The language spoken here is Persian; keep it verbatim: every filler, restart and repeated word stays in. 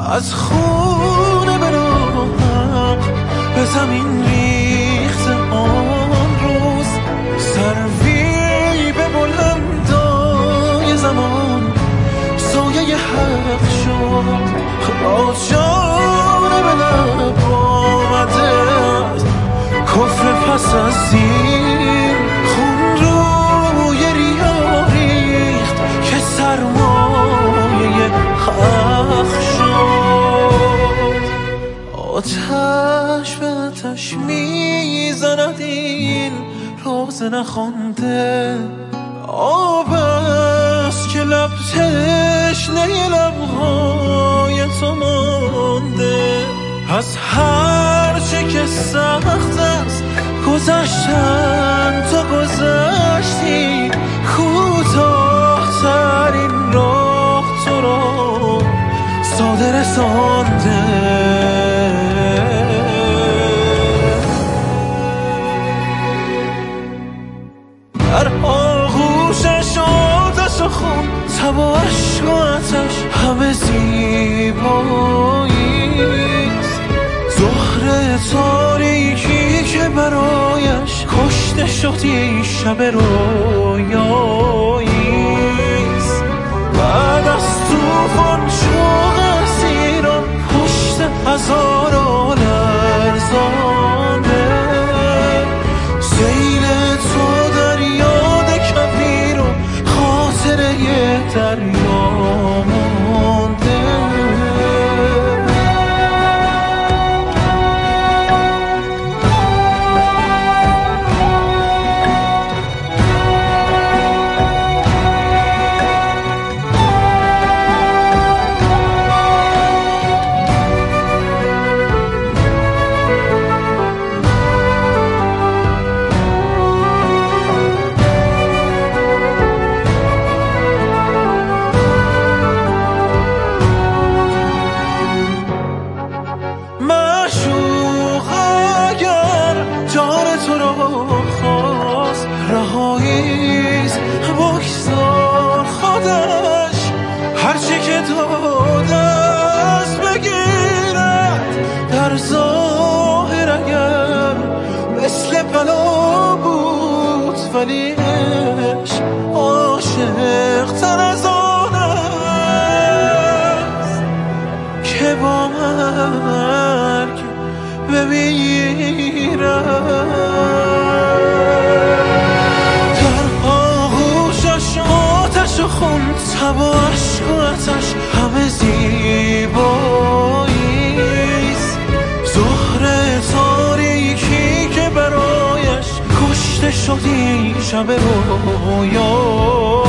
از خونه به راحت به زمین ریخته آن روز، سروی به بلندای زمان سایه حق شد. آجانه به لب آمده کفر پس از این خون روی ریا ریخت که سرمایه حق شد. آتش به آتش میزند این راز نخوانده، آب است که لب تشنه لبهای تو مانده. از هر چه که سخت است گذشتن تو گذشتی، کوتاه‌ترین راه تو را ساده رسانده. در آغوشش آتش و خون، تب و عشق و آتش همه زیباییست. زهر تاریکی که برایش کشته شدی شب رویاییست. بعد از طوفان شوق اسیران پشت هزاران لرزانه، سیل تو در یاد کبیر و خاطره دریا مانده. رهاییست بگذار خودش هرچی که داده است بگیرد. در ظاهر اگر مثل بلا بود ولی عشق عاشق تر از آن است که با مرگ بمیرد. خون تب و عشق و آتش همه زیباییست. زهر تاریکی که برایش کشته شدی شب رویا